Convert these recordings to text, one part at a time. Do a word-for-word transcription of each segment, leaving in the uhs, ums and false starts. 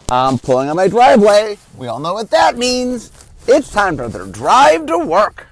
I'm pulling on my driveway. We all know what that means. It's time for the drive to work.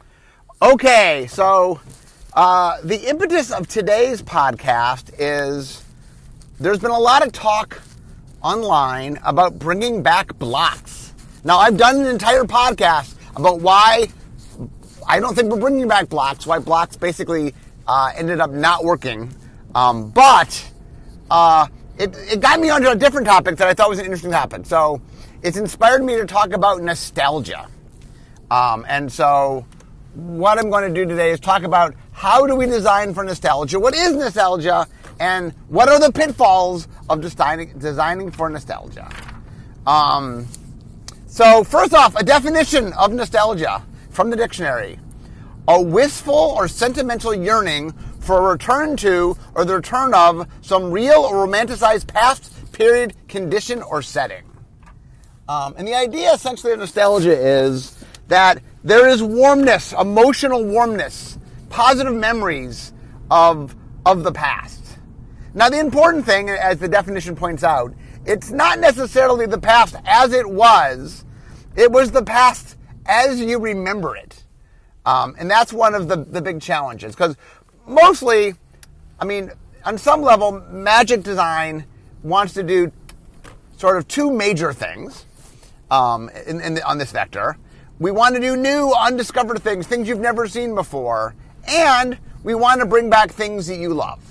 Okay, so uh, the impetus of today's podcast is there's been a lot of talk online about bringing back blocks. Now, I've done an entire podcast about why I don't think we're bringing back blocks, why blocks basically uh, ended up not working. Um, but uh, it, it got me onto a different topic that I thought was an interesting topic. So it's inspired me to talk about nostalgia. Um, and so what I'm going to do today is talk about how do we design for nostalgia? What is nostalgia? And what are the pitfalls of designing, designing for nostalgia? Um, so first off, a definition of nostalgia from the dictionary. A wistful or sentimental yearning for a return to or the return of some real or romanticized past period, condition, or setting. Um, and the idea essentially of nostalgia is that there is warmness, emotional warmness, positive memories of, of the past. Now, the important thing, as the definition points out, it's not necessarily the past as it was. It was the past as you remember it. Um, and that's one of the, the big challenges. Because mostly, I mean, on some level, magic design wants to do sort of two major things um, in, in the, on this vector. We want to do new, undiscovered things, things you've never seen before. And we want to bring back things that you love.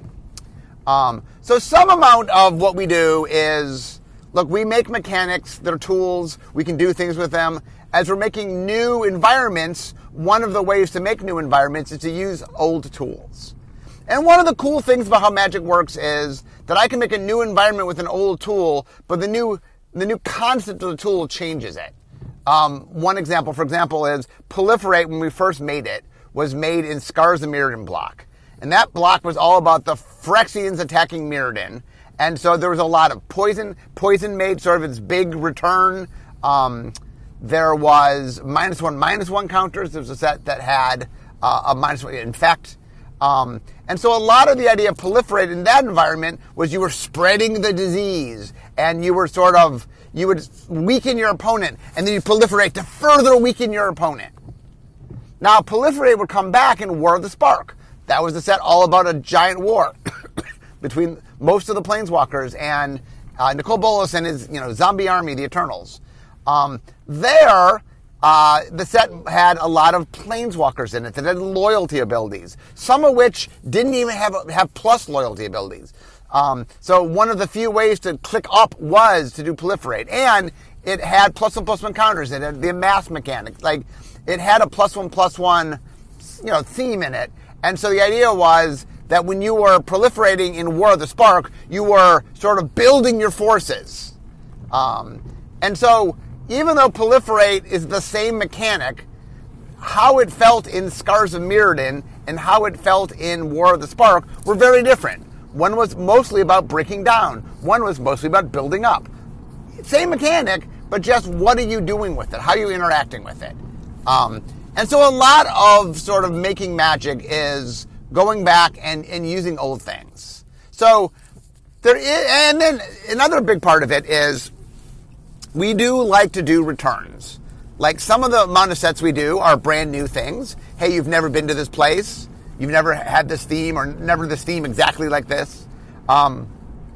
Um, so some amount of what we do is, look, we make mechanics, they're tools, we can do things with them. As we're making new environments, one of the ways to make new environments is to use old tools. And one of the cool things about how magic works is that I can make a new environment with an old tool, but the new the new concept of the tool changes it. Um, one example, for example, is Proliferate, when we first made it, was made in Scars of Mirrodin block. And that block was all about the Phyrexians attacking Mirrodin. And so there was a lot of poison. Poison made sort of its big return. Um, there was minus one, minus one counters. There was a set that had uh, a minus one infect. Um, and so a lot of the idea of Proliferate in that environment was you were spreading the disease. And you were sort of, you would weaken your opponent. And then you proliferate to further weaken your opponent. Now, Proliferate would come back in War of the Spark. That was the set all about a giant war between most of the Planeswalkers and uh, Nicol Bolas and his, you know, zombie army, the Eternals. Um, there, uh, the set had a lot of Planeswalkers in it that had loyalty abilities, some of which didn't even have have plus loyalty abilities. Um, so one of the few ways to click up was to do Proliferate, and it had plus one plus one counters. It had the amass mechanic, like it had a plus one plus one, you know, theme in it. And so the idea was that when you were proliferating in War of the Spark, you were sort of building your forces. Um, and so even though Proliferate is the same mechanic, how it felt in Scars of Mirrodin and how it felt in War of the Spark were very different. One was mostly about breaking down. One was mostly about building up. Same mechanic, but just what are you doing with it? How are you interacting with it? Um, And so a lot of sort of making magic is going back and, and using old things. So there is, and then another big part of it is we do like to do returns. Like some of the amount of sets we do are brand new things. Hey, you've never been to this place. You've never had this theme or never this theme exactly like this. Um,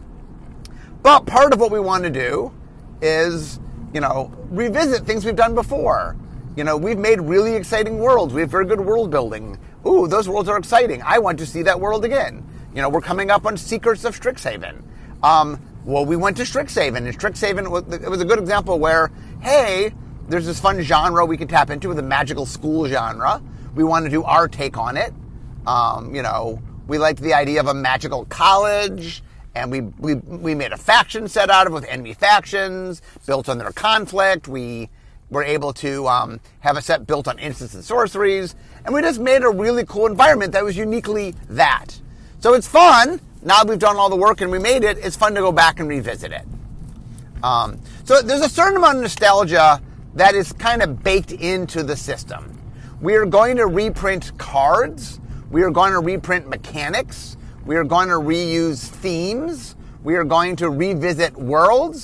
but part of what we want to do is, you know, revisit things we've done before. You know, we've made really exciting worlds. We have very good world building. Ooh, those worlds are exciting. I want to see that world again. You know, we're coming up on Secrets of Strixhaven. Um, well, we went to Strixhaven, and Strixhaven was, it was a good example where, hey, there's this fun genre we could tap into with a magical school genre. We want to do our take on it. Um, you know, we liked the idea of a magical college, and we, we, we made a faction set out of it with enemy factions, built on their conflict. We were able to um, have a set built on instants and sorceries, and we just made a really cool environment that was uniquely that. So it's fun. Now we've done all the work and we made it, it's fun to go back and revisit it. Um, so there's a certain amount of nostalgia that is kind of baked into the system. We are going to reprint cards. We are going to reprint mechanics. We are going to reuse themes. We are going to revisit worlds.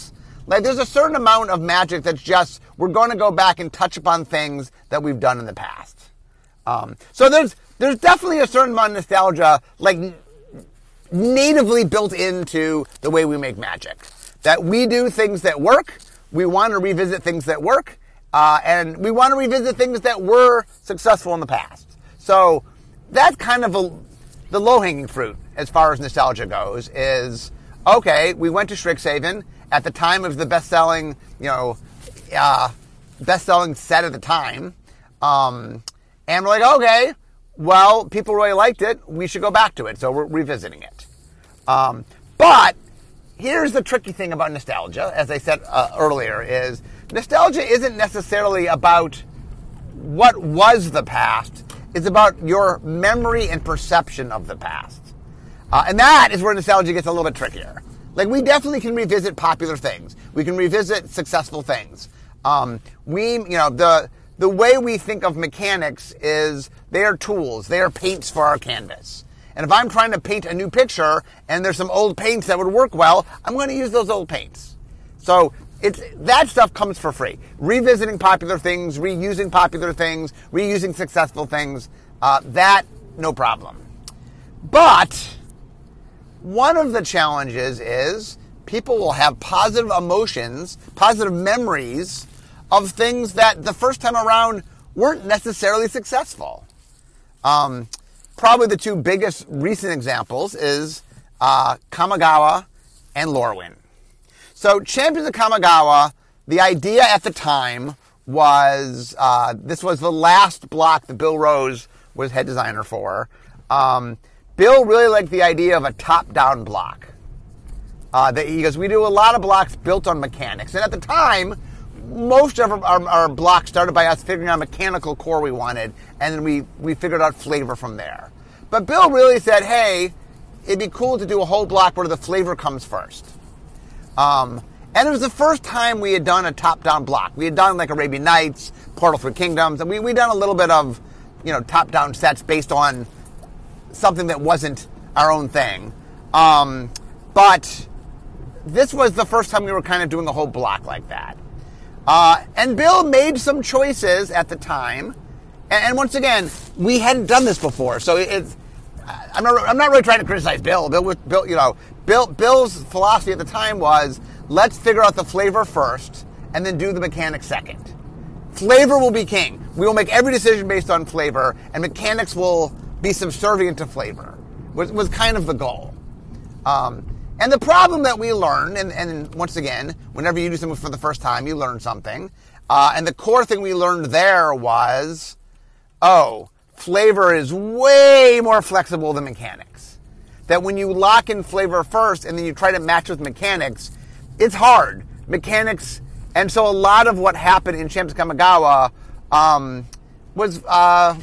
Like, there's a certain amount of magic that's just, we're going to go back and touch upon things that we've done in the past. Um, so there's there's definitely a certain amount of nostalgia, like, natively built into the way we make magic. That we do things that work, we want to revisit things that work, uh, and we want to revisit things that were successful in the past. So that's kind of a, the low-hanging fruit as far as nostalgia goes, is, okay, we went to Strixhaven at the time of the best-selling, you know, uh, best-selling set at the time, um, and we're like, okay, well, people really liked it, we should go back to it, so we're revisiting it. Um, but here's the tricky thing about nostalgia, as I said uh, earlier, is nostalgia isn't necessarily about what was the past, it's about your memory and perception of the past. Uh, and that is where nostalgia gets a little bit trickier. Like, we definitely can revisit popular things. We can revisit successful things. Um, we, you know, the the way we think of mechanics is they are tools. They are paints for our canvas. And if I'm trying to paint a new picture and there's some old paints that would work well, I'm going to use those old paints. So it's that stuff comes for free. Revisiting popular things, reusing popular things, reusing successful things, uh, that, no problem. But one of the challenges is people will have positive emotions, positive memories of things that the first time around weren't necessarily successful. Um, probably the two biggest recent examples is uh, Kamigawa and Lorwyn. So Champions of Kamigawa, the idea at the time was, uh, this was the last block that Bill Rose was head designer for. Um, Bill really liked the idea of a top-down block. Uh, that he goes, we do a lot of blocks built on mechanics. And at the time, most of our, our, our blocks started by us figuring out a mechanical core we wanted, and then we, we figured out flavor from there. But Bill really said, hey, it'd be cool to do a whole block where the flavor comes first. Um, and it was the first time we had done a top-down block. We had done like Arabian Nights, Portal Through Kingdoms, and we we done a little bit of, you know, top-down sets based on something that wasn't our own thing. Um, but this was the first time we were kind of doing a whole block like that. Uh, and Bill made some choices at the time. And, and once again, we hadn't done this before. So it, it's, I'm not, I'm not really trying to criticize Bill. Bill was, Bill, you know, Bill, Bill's philosophy at the time was, let's figure out the flavor first and then do the mechanics second. Flavor will be king. We will make every decision based on flavor, and mechanics will be subservient to flavor, was, was kind of the goal. Um, and the problem that we learned, and, and once again, whenever you do something for the first time, you learn something. Uh, and the core thing we learned there was, oh, flavor is way more flexible than mechanics. That when you lock in flavor first and then you try to match with mechanics, it's hard. Mechanics, and so a lot of what happened in Champions of Kamigawa um, was uh,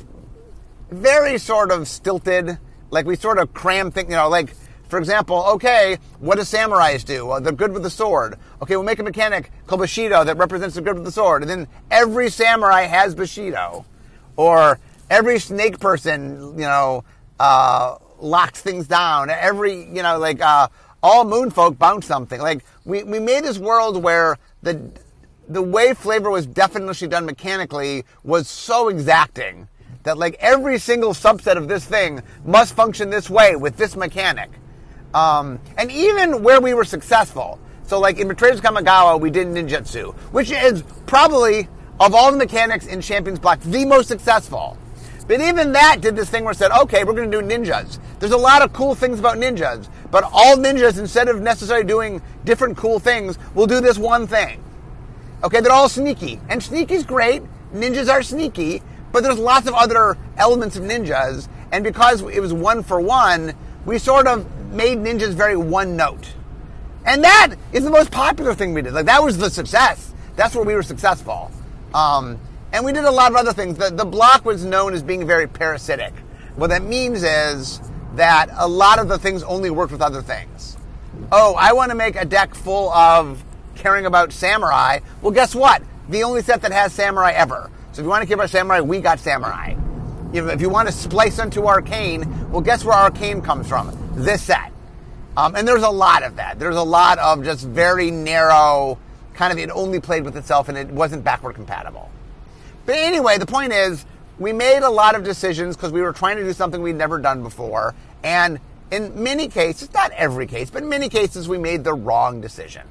very sort of stilted. Like, we sort of cram things, you know, like, for example, okay, what do samurais do? Well, they're good with the sword. Okay, we'll make a mechanic called Bushido that represents the good with the sword. And then every samurai has Bushido. Or every snake person, you know, uh, locks things down. Every, you know, like, uh, all moon folk bounce something. Like, we, we made this world where the the way flavor was definitely done mechanically was so exacting that, like, every single subset of this thing must function this way with this mechanic. Um, and even where we were successful, so like in Betrayers of Kamigawa, we did ninjutsu, which is probably, of all the mechanics in Champions Block, the most successful. But even that did this thing where it said, okay, we're going to do ninjas. There's a lot of cool things about ninjas, but all ninjas, instead of necessarily doing different cool things, will do this one thing. Okay, they're all sneaky. And sneaky's great. Ninjas are sneaky, but there's lots of other elements of ninjas. And because it was one for one, we sort of made ninjas very one note. And that is the most popular thing we did. Like, that was the success. That's where we were successful. Um, and we did a lot of other things. The, the block was known as being very parasitic. What that means is that a lot of the things only worked with other things. Oh, I want to make a deck full of caring about samurai. Well, guess what? The only set that has samurai ever. So if you want to care about samurai, we got samurai. If, if you want to splice into arcane, well, guess where arcane comes from? This set. Um, and there's a lot of that. There's a lot of just very narrow, kind of it only played with itself and it wasn't backward compatible. But anyway, the point is, we made a lot of decisions because we were trying to do something we'd never done before. And in many cases, not every case, but in many cases, we made the wrong decision.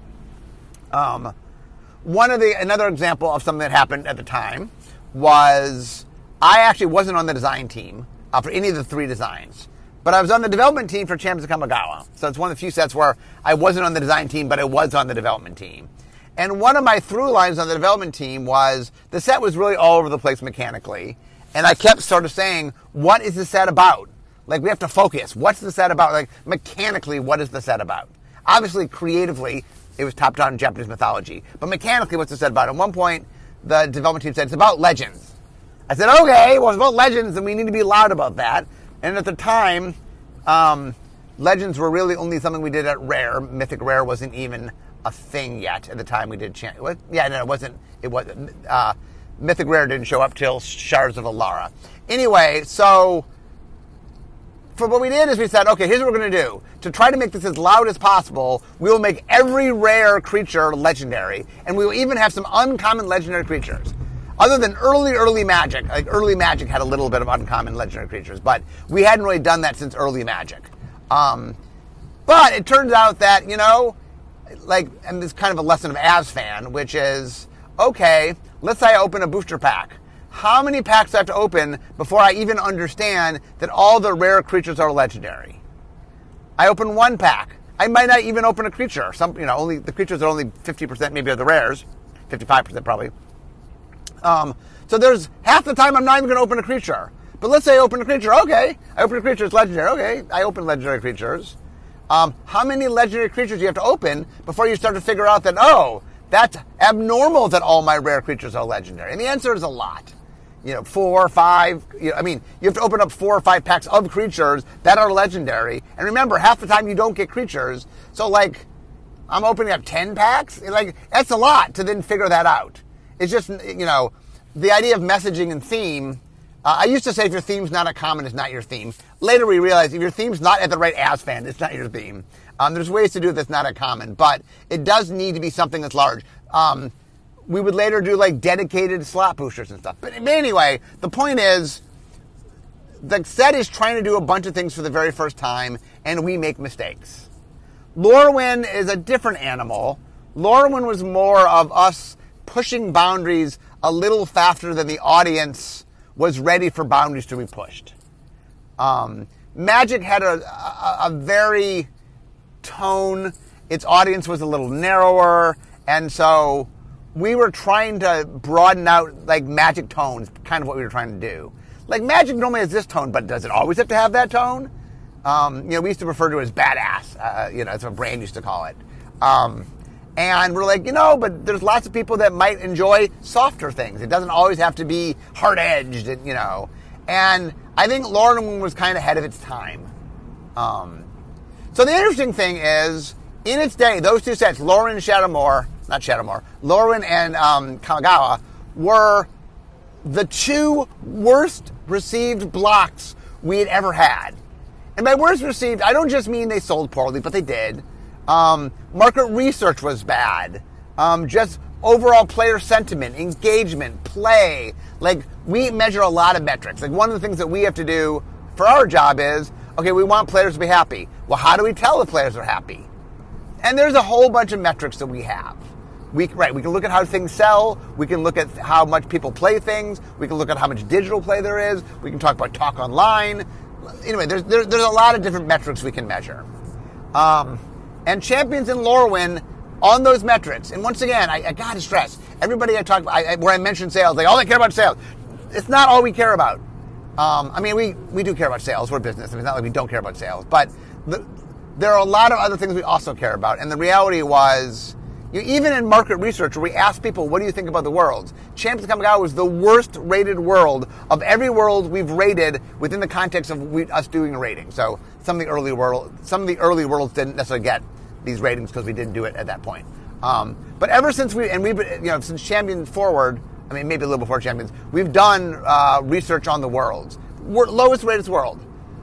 Um, one of the another example of something that happened at the time was I actually wasn't on the design team uh, for any of the three designs, but I was on the development team for Champions of Kamigawa. So it's one of the few sets where I wasn't on the design team, but I was on the development team. And one of my through lines on the development team was the set was really all over the place mechanically. And I kept sort of saying, what is the set about? Like, we have to focus. What's the set about? Like, mechanically, what is the set about? Obviously, creatively, it was top-down Japanese mythology. But mechanically, what's the set about? At one point, the development team said, it's about legends. I said, okay, well, it's about legends, and we need to be loud about that. And at the time, um, legends were really only something we did at Rare. Mythic Rare wasn't even a thing yet at the time we did. Cha- what? Yeah, no, it wasn't. It wasn't. Uh, Mythic Rare didn't show up till Shards of Alara. Anyway, so for what we did is we said, okay, here's what we're going to do. To try to make this as loud as possible, we will make every rare creature legendary, and we will even have some uncommon legendary creatures. Other than early, early Magic, like early Magic had a little bit of uncommon legendary creatures, but we hadn't really done that since early Magic. Um, but it turns out that, you know, like, and this is kind of a lesson of AsFan, which is, okay, let's say I open a booster pack. How many packs do I have to open before I even understand that all the rare creatures are legendary? I open one pack. I might not even open a creature. Some, you know, only the creatures are only fifty percent maybe of the rares, fifty-five percent probably. Um, so there's half the time I'm not even going to open a creature. But let's say I open a creature. Okay, I open a creature. It's legendary. Okay, I open legendary creatures. Um, how many legendary creatures do you have to open before you start to figure out that, oh, that's abnormal that all my rare creatures are legendary? And the answer is a lot. You know, four, five, you know, I mean, you have to open up four or five packs of creatures that are legendary. And remember, half the time you don't get creatures. So, like, I'm opening up ten packs? Like, that's a lot to then figure that out. It's just, you know, the idea of messaging and theme. Uh, I used to say if your theme's not a common, it's not your theme. Later we realized if your theme's not at the right AsFan, it's not your theme. Um, there's ways to do it that's not a common, but it does need to be something that's large. Um, we would later do like dedicated slot boosters and stuff. But anyway, the point is, the set is trying to do a bunch of things for the very first time, and we make mistakes. Lorwyn is a different animal. Lorwyn was more of us pushing boundaries a little faster than the audience was ready for boundaries to be pushed. Um, Magic had a, a, a very tone. Its audience was a little narrower, and so we were trying to broaden out like Magic tones, kind of what we were trying to do. Like Magic normally has this tone, but does it always have to have that tone? Um, you know, we used to refer to it as badass. Uh, you know, that's what Brand used to call it. Um, And we're like, you know, but there's lots of people that might enjoy softer things. It doesn't always have to be hard-edged, you know. And I think Lorwyn was kind of ahead of its time. Um, so the interesting thing is, in its day, those two sets, Lorwyn and Shadowmoor, not Shadowmoor, Lorwyn and um, Kamigawa, were the two worst received blocks we had ever had. And by worst received, I don't just mean they sold poorly, but they did. Um, market research was bad. Um, just overall player sentiment, engagement, play. Like, we measure a lot of metrics. Like, one of the things that we have to do for our job is, okay, we want players to be happy. Well, how do we tell if players are happy? And there's a whole bunch of metrics that we have. We, right, we can look at how things sell. We can look at how much people play things. We can look at how much digital play there is. We can talk about talk online. Anyway, there's, there, there's a lot of different metrics we can measure. Um... And Champions in Lorwyn on those metrics. And once again, I, I got to stress, everybody I talk about, I, where I mention sales, like, all they care about sales. It's not all we care about. Um, I mean, we, we do care about sales. We're business. I mean, it's not like we don't care about sales. But the, there are a lot of other things we also care about. And the reality was, you, even in market research, where we ask people, what do you think about the worlds? Champions of Kamigawa was the worst rated world of every world we've rated within the context of we, us doing a rating. So some of the early world, some of the early worlds didn't necessarily get these ratings because we didn't do it at that point. Um, but ever since we, and we've, you know, since Champions forward, I mean, maybe a little before Champions, we've done uh, research on the worlds. We're lowest rated world.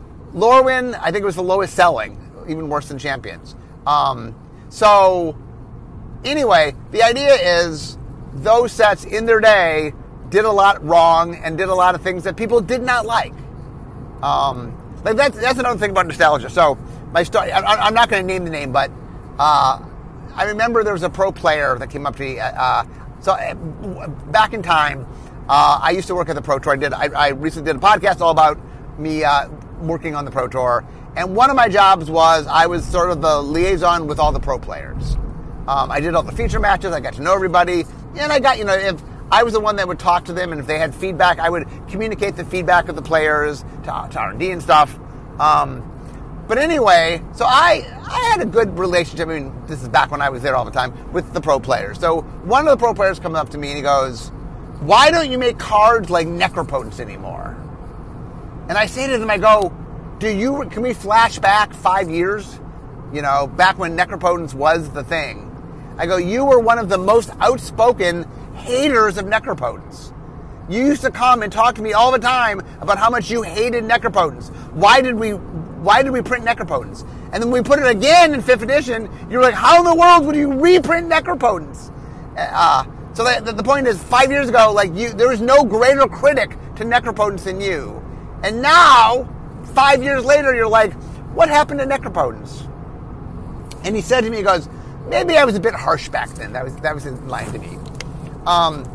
Lorwyn, I think it was the lowest selling, even worse than Champions. Um, so anyway, the idea is those sets in their day did a lot wrong and did a lot of things that people did not like. Um, like that's that's another thing about nostalgia. So my story, I, I'm not going to name the name, but uh, I remember there was a pro player that came up to me. Uh, so uh, back in time, uh, I used to work at the Pro Tour. I did. I, I recently did a podcast all about me uh, working on the Pro Tour, and one of my jobs was I was sort of the liaison with all the pro players. Um, I did all the feature matches. I got to know everybody, and I got you know if. I was the one that would talk to them, and if they had feedback, I would communicate the feedback of the players to, to R and D and stuff. Um, but anyway, so I I had a good relationship. I mean, this is back when I was there all the time with the pro players. So one of the pro players comes up to me and he goes, "Why don't you make cards like Necropotence anymore?" And I say to them, I go, "Do you? Can we flash back five years? You know, back when Necropotence was the thing." I go, "You were one of the most outspoken haters of Necropotence. You used to come and talk to me all the time about how much you hated Necropotence. Why did we why did we print Necropotence? And then we put it again in fifth edition. You're like, how in the world would you reprint Necropotence?" Uh, so the, the point is, five years ago, like you, there was no greater critic to Necropotence than you. And now, five years later, you're like, what happened to Necropotence? And he said to me, he goes, "Maybe I was a bit harsh back then." That was that was his line to me. Um,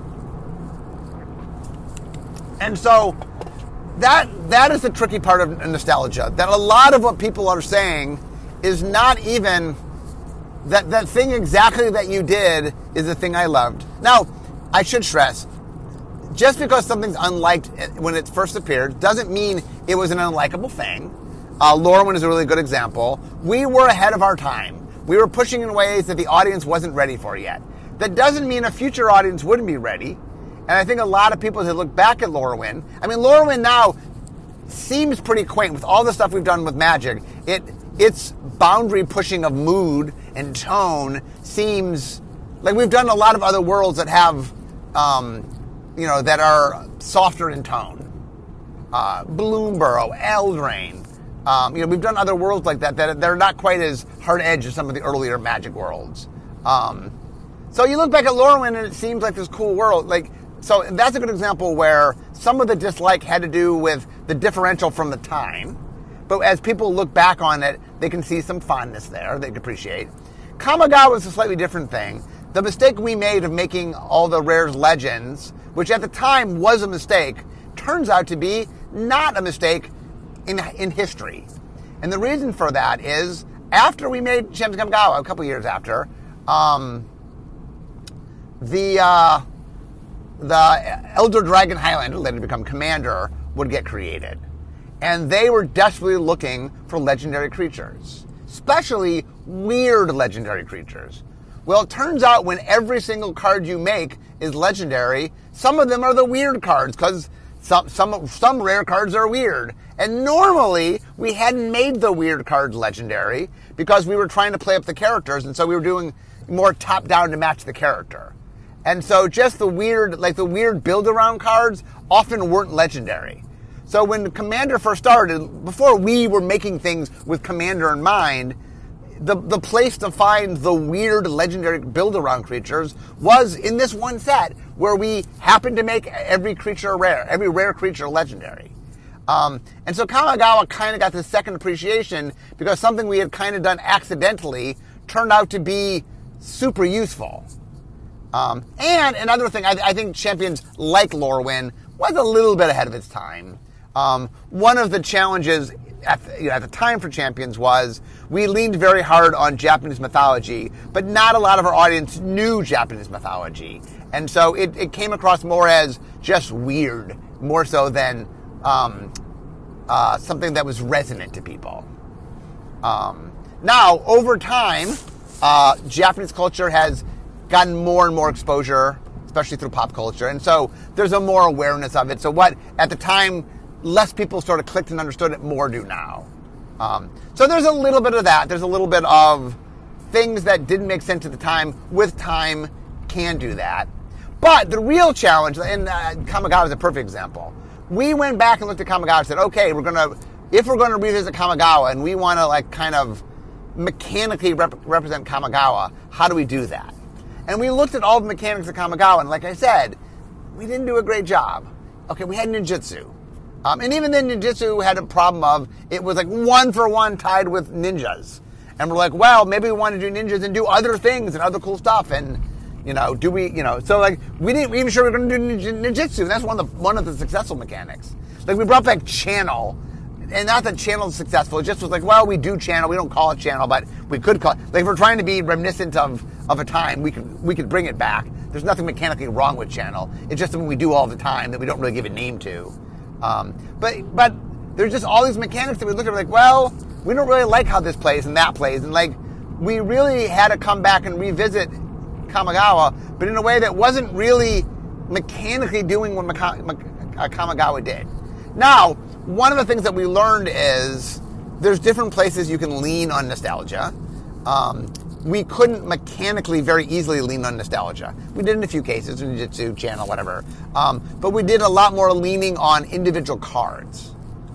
and so that that is the tricky part of nostalgia. That a lot of what people are saying is not even that that thing exactly that you did is the thing I loved. Now, I should stress, just because something's unliked when it first appeared doesn't mean it was an unlikable thing. Uh, Lorwyn is a really good example. We were ahead of our time. We were pushing in ways that the audience wasn't ready for yet. That doesn't mean a future audience wouldn't be ready. And I think a lot of people, as they look back at Lorwyn, I mean, Lorwyn now seems pretty quaint with all the stuff we've done with Magic. It its boundary pushing of mood and tone seems like we've done a lot of other worlds that have, um, you know, that are softer in tone. Uh, Bloomburrow, Eldraine. Um, you know, we've done other worlds like that that they're not quite as hard edged as some of the earlier Magic worlds. Um, So you look back at Lorwyn and it seems like this cool world. Like, so that's a good example where some of the dislike had to do with the differential from the time. But as people look back on it, they can see some fondness there. They can appreciate. Kamigawa is a slightly different thing. The mistake we made of making all the Rares Legends, which at the time was a mistake, turns out to be not a mistake in in history. And the reason for that is after we made Champions of Kamigawa, a couple years after, um... The uh, the Elder Dragon Highlander, later to become Commander, would get created. And they were desperately looking for legendary creatures, especially weird legendary creatures. Well, it turns out when every single card you make is legendary, some of them are the weird cards, because some, some, some rare cards are weird. And normally, we hadn't made the weird cards legendary because we were trying to play up the characters, and so we were doing more top-down to match the character. And so just the weird, like the weird build-around cards often weren't legendary. So when Commander first started, before we were making things with Commander in mind, the the place to find the weird legendary build-around creatures was in this one set, where we happened to make every creature rare, every rare creature legendary. Um, and so Kamigawa kind of got this second appreciation because something we had kind of done accidentally turned out to be super useful. Um, and another thing, I, I think Champions like Lorwyn was a little bit ahead of its time. Um, one of the challenges at the, you know, at the time for Champions was we leaned very hard on Japanese mythology, but not a lot of our audience knew Japanese mythology. And so it, it came across more as just weird, more so than um, uh, something that was resonant to people. Um, now, over time, uh, Japanese culture has gotten more and more exposure, especially through pop culture. And so there's a more awareness of it. So what, at the time, less people sort of clicked and understood it, more do now. Um, so there's a little bit of that. There's a little bit of things that didn't make sense at the time, with time, can do that. But the real challenge, and uh, Kamigawa is a perfect example. We went back and looked at Kamigawa and said, okay, we're going to, if we're going to revisit Kamigawa and we want to like kind of mechanically rep- represent Kamigawa, how do we do that? And we looked at all the mechanics of Kamigawa, and like I said, we didn't do a great job. Okay, we had ninjutsu. Um, and even then, ninjutsu had a problem of, it was like one for one tied with ninjas. And we're like, well, maybe we want to do ninjas and do other things and other cool stuff. And, you know, do we, you know, so like, we didn't even sure we were going to do ninj- ninjutsu. And that's one of the, one of the successful mechanics. Like, we brought back channel. And not that channel is successful. It just was like, well, we do channel. We don't call it channel, but we could call it. Like, if we're trying to be reminiscent of, of a time, we could, we could bring it back. There's nothing mechanically wrong with channel. It's just something we do all the time that we don't really give a name to. Um, but, but there's just all these mechanics that we look at, like, well, we don't really like how this plays and that plays. And, like, we really had to come back and revisit Kamigawa, but in a way that wasn't really mechanically doing what Maka- Maka- Kamigawa did. Now, one of the things that we learned is there's different places you can lean on nostalgia. Um, we couldn't mechanically very easily lean on nostalgia. We did in a few cases, Ninjutsu, channel, whatever. Um, but we did a lot more leaning on individual cards.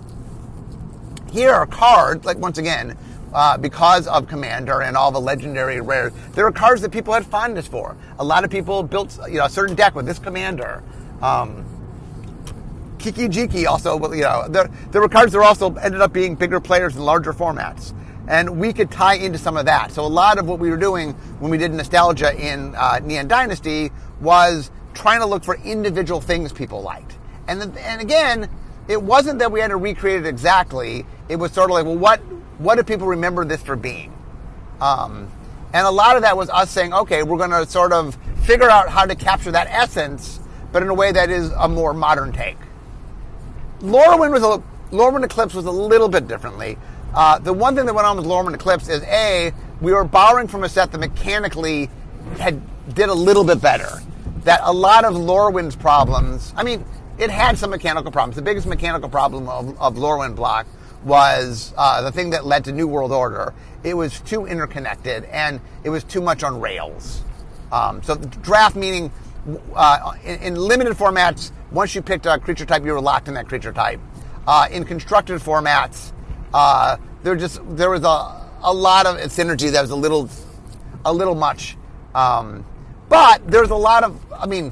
Here are cards, like once again, uh, because of Commander and all the legendary rares, there are cards that people had fondness for. A lot of people built, you know, a certain deck with this Commander. Um, Kiki Jiki also, you know, there, there were cards that also ended up being bigger players in larger formats. And we could tie into some of that. So a lot of what we were doing when we did nostalgia in uh, Neon Dynasty was trying to look for individual things people liked. And the, and again, it wasn't that we had to recreate it exactly. It was sort of like, well, what what do people remember this for being? Um, and a lot of that was us saying, okay, we're going to sort of figure out how to capture that essence, but in a way that is a more modern take. Lorwyn was a Lorwyn Eclipse was a little bit differently. Uh, the one thing that went on with Lorwyn Eclipse is a we were borrowing from a set that mechanically had did a little bit better. That a lot of Lorwyn's problems, I mean, it had some mechanical problems. The biggest mechanical problem of, of Lorwyn block was uh, the thing that led to New World Order. It was too interconnected and it was too much on rails. Um, so the draft meaning uh, in, in limited formats, once you picked a creature type, you were locked in that creature type. Uh, in constructed formats, uh, there just there was a a lot of synergy that was a little a little much. Um, but there's a lot of, I mean,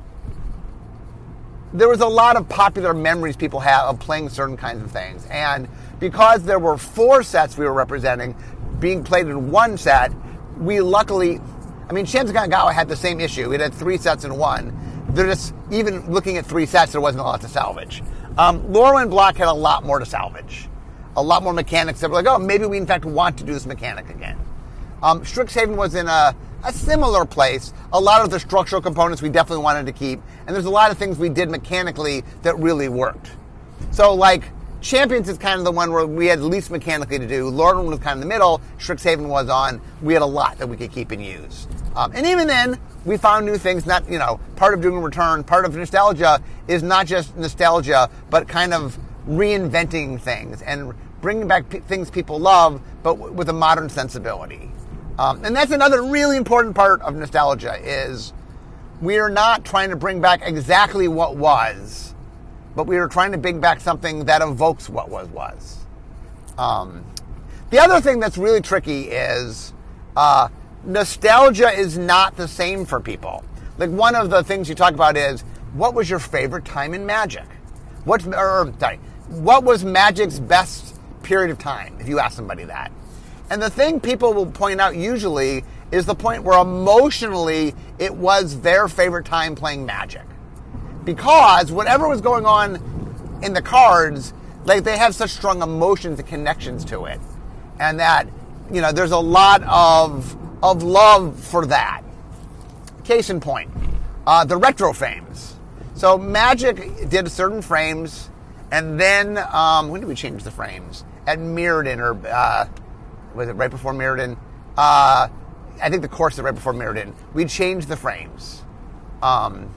there was a lot of popular memories people have of playing certain kinds of things. And because there were four sets we were representing being played in one set, we luckily, I mean, Shamsa Kamigawa had the same issue. It had three sets in one. They're just, even looking at three sets, there wasn't a lot to salvage. Um, Lorwyn block had a lot more to salvage. A lot more mechanics that were like, oh, maybe we in fact want to do this mechanic again. Um, Strixhaven was in a, a similar place. A lot of the structural components we definitely wanted to keep. And there's a lot of things we did mechanically that really worked. So, like, Champions is kind of the one where we had least mechanically to do. Lorwyn was kind of in the middle. Strixhaven was on. We had a lot that we could keep and use. Um, and even then, we found new things. Not, you know, part of doing a return, part of nostalgia is not just nostalgia, but kind of reinventing things and bringing back p- things people love, but w- with a modern sensibility. Um, and that's another really important part of nostalgia is we are not trying to bring back exactly what was, but we are trying to bring back something that evokes what was was. Um, the other thing that's really tricky is uh, nostalgia is not the same for people. Like, one of the things you talk about is, what was your favorite time in Magic? What's, or, sorry, what was Magic's best period of time, if you ask somebody that? And the thing people will point out usually is the point where emotionally it was their favorite time playing Magic. Because whatever was going on in the cards, like, they have such strong emotions and connections to it. And that, you know, there's a lot of of love for that. Case in point, uh, the retro frames. So Magic did certain frames, and then, um, when did we change the frames? At Mirrodin, or uh, was it right before Mirrodin? Uh, I think the course is right before Mirrodin. We changed the frames um,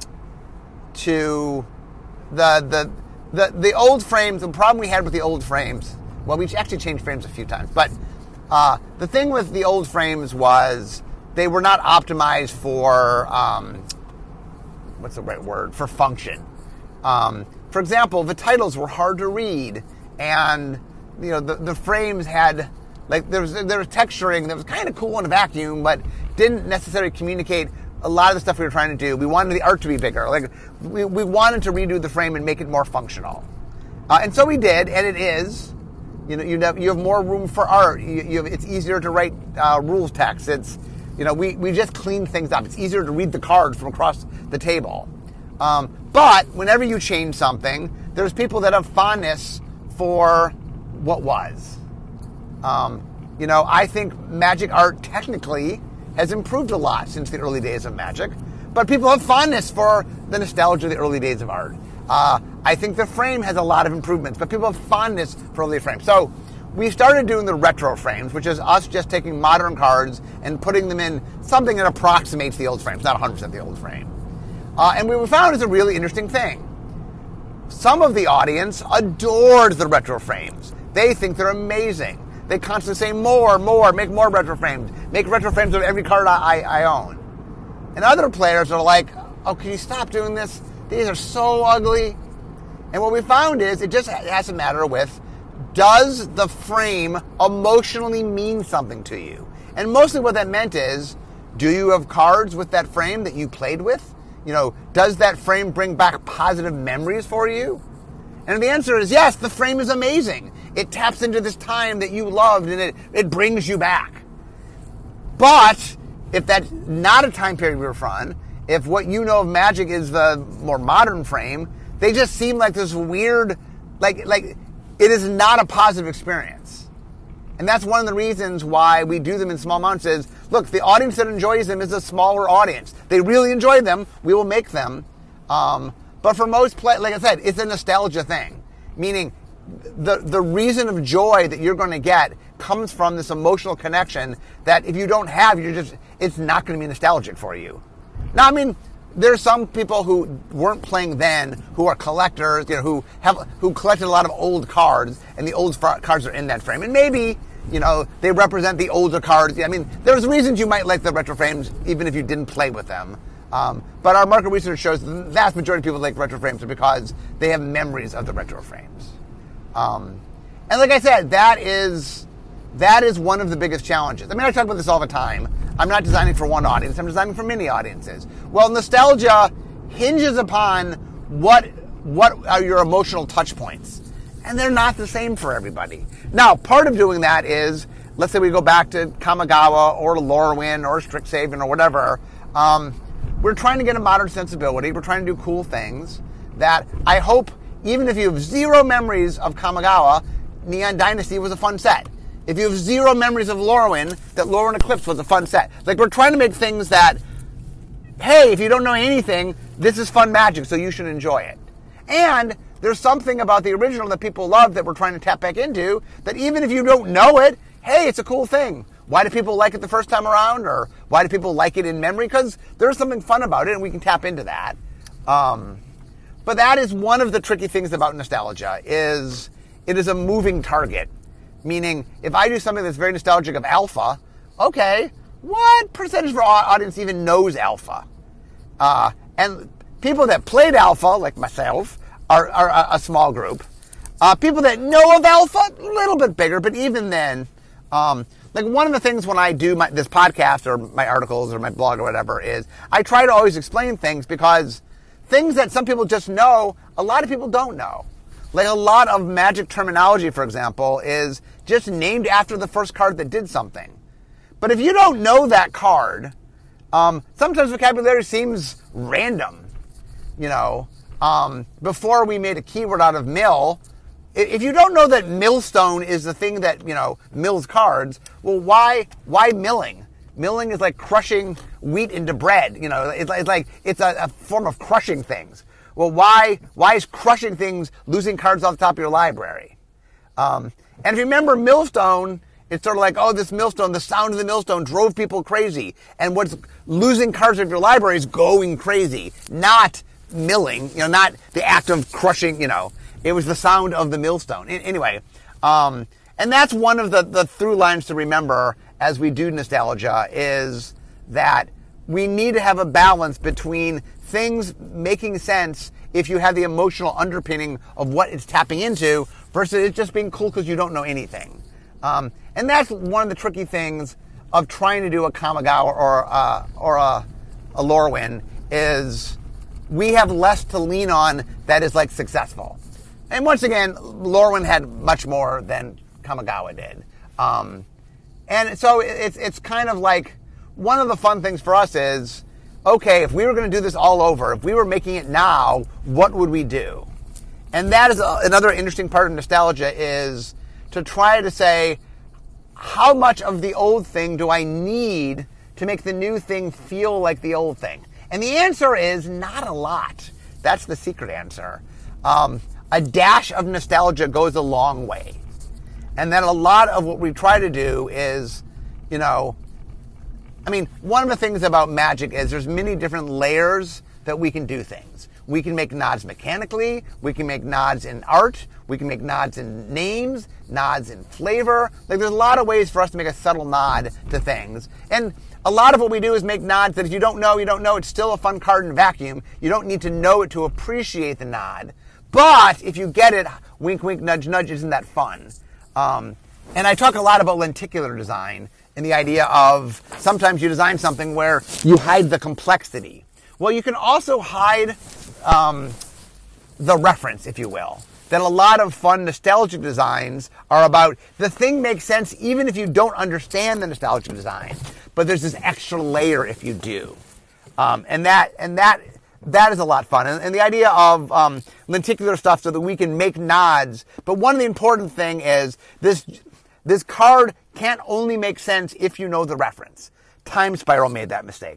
to the, the the the old frames. The problem we had with the old frames, well, we actually changed frames a few times, but uh, the thing with the old frames was they were not optimized for, um, what's the right word, for function. Um, for example, the titles were hard to read, and you know the, the frames had, like, there was there was texturing that was kind of cool in a vacuum, but didn't necessarily communicate a lot of the stuff we were trying to do. We wanted the art to be bigger. Like we, we wanted to redo the frame and make it more functional. Uh, and so we did, and it is. You know, you have, you have more room for art. You, you have, it's easier to write uh, rules text. It's, you know, we, we just cleaned things up. It's easier to read the cards from across the table. Um, but whenever you change something, there's people that have fondness for what was. Um, you know, I think Magic art technically has improved a lot since the early days of Magic, but people have fondness for the nostalgia of the early days of art. Uh, I think the frame has a lot of improvements, but people have fondness for early frames. So we started doing the retro frames, which is us just taking modern cards and putting them in something that approximates the old frames, not one hundred percent the old frame. Uh, and what we found is a really interesting thing. Some of the audience adored the retro frames. They think they're amazing. They constantly say more, more, make more retro frames. Make retro frames of every card I, I own. And other players are like, oh, can you stop doing this? These are so ugly. And what we found is it just has to matter with, does the frame emotionally mean something to you? And mostly what that meant is, do you have cards with that frame that you played with? You know, does that frame bring back positive memories for you? And the answer is yes, the frame is amazing. It taps into this time that you loved and it, it brings you back. But if that's not a time period we were from, if what you know of Magic is the more modern frame, they just seem like this weird, like, like it is not a positive experience. And that's one of the reasons why we do them in small amounts is, look, the audience that enjoys them is a smaller audience. They really enjoy them. We will make them. Um, but for most play, like I said, it's a nostalgia thing. Meaning the, the reason of joy that you're going to get comes from this emotional connection that if you don't have, you're just, it's not going to be nostalgic for you. Now, I mean, there's some people who weren't playing then, who are collectors, you know, who have who collected a lot of old cards, and the old cards are in that frame. And maybe, you know, they represent the older cards. I mean, there's reasons you might like the retro frames, even if you didn't play with them. Um, but our market research shows the vast majority of people like retro frames are because they have memories of the retro frames. Um, and like I said, that is that is one of the biggest challenges. I mean, I talk about this all the time. I'm not designing for one audience. I'm designing for many audiences. Well, nostalgia hinges upon what what are your emotional touch points. And they're not the same for everybody. Now, part of doing that is, let's say we go back to Kamigawa or Lorwyn or Strixhaven or whatever. Um, we're trying to get a modern sensibility. We're trying to do cool things that I hope, even if you have zero memories of Kamigawa, Neon Dynasty was a fun set. If you have zero memories of Lorwyn, that Lorwyn Eclipse was a fun set. Like, we're trying to make things that, hey, if you don't know anything, this is fun Magic, so you should enjoy it. And there's something about the original that people love that we're trying to tap back into, that even if you don't know it, hey, it's a cool thing. Why do people like it the first time around? Or why do people like it in memory? Because there's something fun about it, and we can tap into that. Um, but that is one of the tricky things about nostalgia, is it is a moving target. Meaning, if I do something that's very nostalgic of Alpha, okay, what percentage of our audience even knows Alpha? Uh, and people that played Alpha, like myself, are, are a, a small group. Uh, people that know of Alpha, a little bit bigger, but even then, um, like one of the things when I do my, this podcast or my articles or my blog or whatever is I try to always explain things, because things that some people just know, a lot of people don't know. Like a lot of Magic terminology, for example, is just named after the first card that did something. But if you don't know that card, um, sometimes vocabulary seems random. You know, um, before we made a keyword out of mill, if you don't know that millstone is the thing that, you know, mills cards, well, why why milling? Milling is like crushing wheat into bread. You know, it's, it's like it's a, a form of crushing things. Well, why why is crushing things losing cards off the top of your library? Um, and if you remember millstone, it's sort of like, oh, this millstone, the sound of the millstone drove people crazy. And what's losing cards of your library is going crazy, not milling, you know, not the act of crushing, you know. It was the sound of the millstone. Anyway, um, and that's one of the, the through lines to remember as we do nostalgia, is that we need to have a balance between things making sense if you have the emotional underpinning of what it's tapping into versus it just being cool because you don't know anything. Um, and that's one of the tricky things of trying to do a Kamigawa or uh, or a a Lorwyn is we have less to lean on that is like successful. And once again, Lorwyn had much more than Kamigawa did. Um, and so it's it's kind of like one of the fun things for us is, okay, if we were going to do this all over, if we were making it now, what would we do? And that is a, another interesting part of nostalgia is to try to say, how much of the old thing do I need to make the new thing feel like the old thing? And the answer is not a lot. That's the secret answer. Um, a dash of nostalgia goes a long way. And then a lot of what we try to do is, you know, I mean, one of the things about Magic is there's many different layers that we can do things. We can make nods mechanically, we can make nods in art, we can make nods in names, nods in flavor. Like there's a lot of ways for us to make a subtle nod to things. And a lot of what we do is make nods that if you don't know, you don't know. It's still a fun card in a vacuum. You don't need to know it to appreciate the nod. But if you get it, wink, wink, nudge, nudge, isn't that fun? Um, and I talk a lot about lenticular design and the idea of sometimes you design something where you hide the complexity. Well, you can also hide um, the reference, if you will. That a lot of fun nostalgic designs are about the thing makes sense even if you don't understand the nostalgic design. But there's this extra layer if you do. Um, and that and that that is a lot of fun. And, and the idea of um, lenticular stuff so that we can make nods. But one of the important thing is this this card can't only make sense if you know the reference. Time Spiral made that mistake.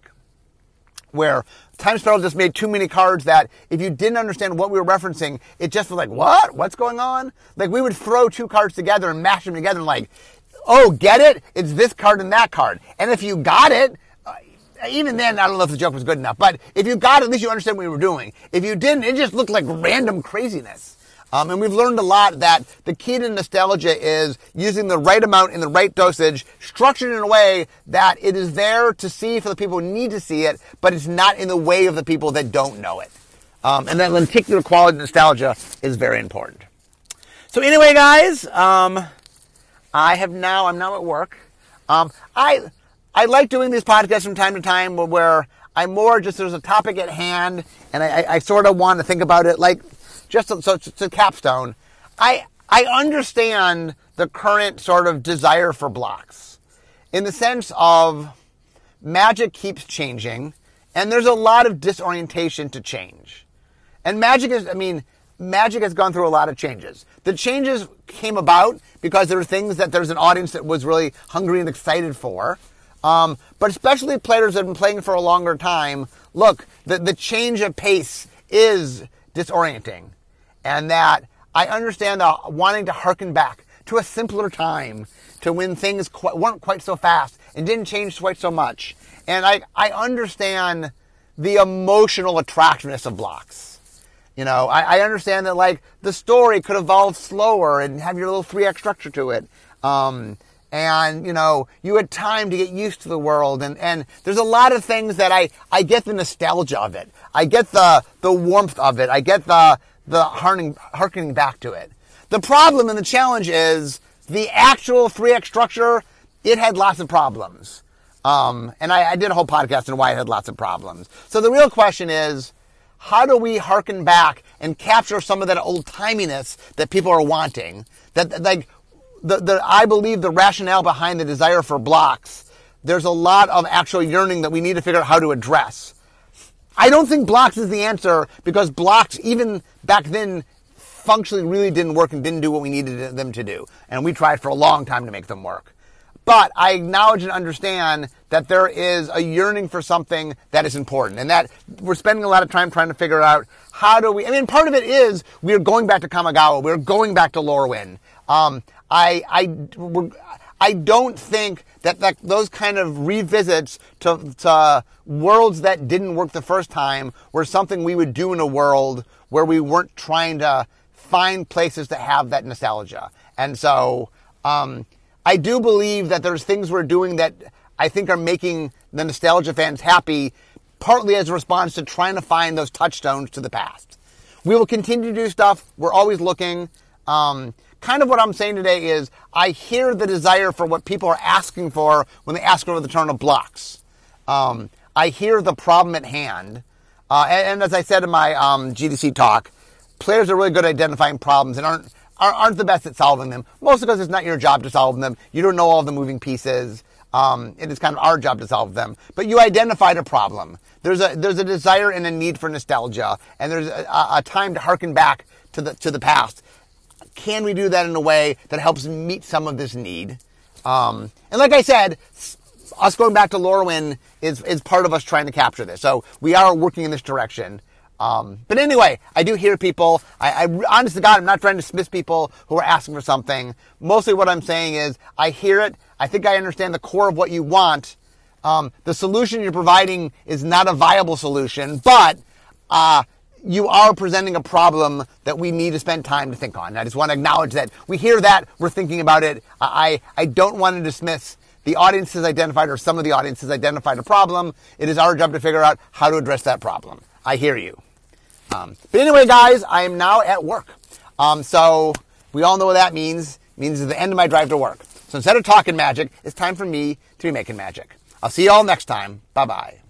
Where Time Spiral just made too many cards that if you didn't understand what we were referencing, it just was like, what? What's going on? Like we would throw two cards together and mash them together and like, oh, get it? It's this card and that card. And if you got it, uh, even then, I don't know if the joke was good enough, but if you got it, at least you understand what we were doing. If you didn't, it just looked like random craziness. Um, and we've learned a lot that the key to nostalgia is using the right amount in the right dosage, structured in a way that it is there to see for the people who need to see it, but it's not in the way of the people that don't know it. Um, and that lenticular quality of nostalgia is very important. So anyway, guys, um, I have now, I'm now at work. Um, I, I like doing these podcasts from time to time where I'm more just, there's a topic at hand and I, I, I sort of want to think about it like, just so, so it's a capstone. I I understand the current sort of desire for blocks in the sense of Magic keeps changing and there's a lot of disorientation to change. And Magic is, I mean, Magic has gone through a lot of changes. The changes came about because there were things that there's an audience that was really hungry and excited for. Um, but especially players that have been playing for a longer time, look, the, the change of pace is disorienting. And that I understand the wanting to harken back to a simpler time, to when things qu- weren't quite so fast and didn't change quite so much. And I, I understand the emotional attractiveness of blocks. You know, I, I understand that like the story could evolve slower and have your little three-act structure to it. Um, and, you know, you had time to get used to the world. And, and there's a lot of things that I, I get the nostalgia of it. I get the, the warmth of it. I get the... the harkening, harkening back to it. The problem and the challenge is the actual three-act structure, it had lots of problems. Um, and I, I did a whole podcast on why it had lots of problems. So the real question is, how do we harken back and capture some of that old-timiness that people are wanting? That, like, the, the, I believe the rationale behind the desire for blocks, there's a lot of actual yearning that we need to figure out how to address. I don't think blocks is the answer because blocks, even back then, functionally really didn't work and didn't do what we needed them to do. And we tried for a long time to make them work. But I acknowledge and understand that there is a yearning for something that is important. And that we're spending a lot of time trying to figure out how do we... I mean, part of it is we're going back to Kamigawa. We're going back to Lorwyn. Um, I, I, we're, I don't think that, that those kind of revisits to, to worlds that didn't work the first time were something we would do in a world where we weren't trying to find places to have that nostalgia. And so um, I do believe that there's things we're doing that I think are making the nostalgia fans happy, partly as a response to trying to find those touchstones to the past. We will continue to do stuff. We're always looking. Um, kind of what I'm saying today is I hear the desire for what people are asking for when they ask for the turn of blocks. Um, I hear the problem at hand. Uh, and, and as I said in my um, G D C talk, players are really good at identifying problems and aren't aren't the best at solving them. Mostly because it's not your job to solve them. You don't know all the moving pieces. Um, it is kind of our job to solve them. But you identified a problem. There's a there's a desire and a need for nostalgia, and there's a, a time to harken back to the to the past. Can we do that in a way that helps meet some of this need? Um, and like I said, us going back to Lorwyn is is part of us trying to capture this. So we are working in this direction. Um, but anyway, I do hear people. I, I, honest to God, I'm not trying to dismiss people who are asking for something. Mostly what I'm saying is I hear it. I think I understand the core of what you want. Um, the solution you're providing is not a viable solution, but uh, you are presenting a problem that we need to spend time to think on. I just want to acknowledge that we hear that. We're thinking about it. I, I don't want to dismiss the audience has identified, or some of the audience has identified a problem. It is our job to figure out how to address that problem. I hear you. Um, but anyway, guys, I am now at work. Um, so we all know what that means. It means it's the end of my drive to work. So instead of talking magic, it's time for me to be making magic. I'll see you all next time. Bye-bye.